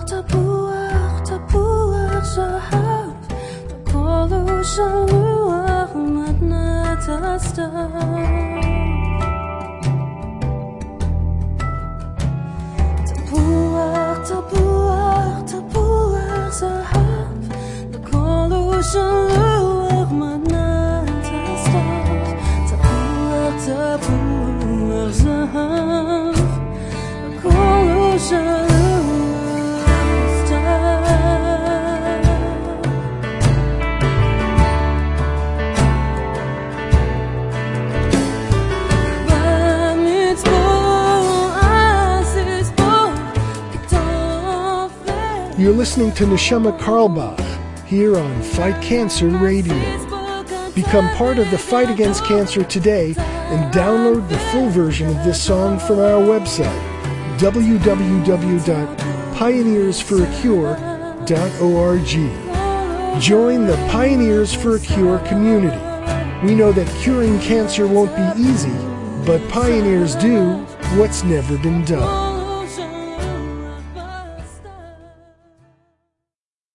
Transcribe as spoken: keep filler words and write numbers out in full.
תפוח, תפוח זהב, הכל הוא שלוח מתנת הסתיו. תפוח, תפוח, תפוח זהב, הכל הוא שלוח מתנת הסתיו. תפוח, תפוח זהב, הכל הוא שלוח. You're listening to Neshama Carlbach here on Fight Cancer Radio. Become part of the fight against cancer today and download the full version of this song from our website, w w w dot pioneers for a cure dot org. Join the Pioneers for a Cure community. We know that curing cancer won't be easy, but pioneers do what's never been done.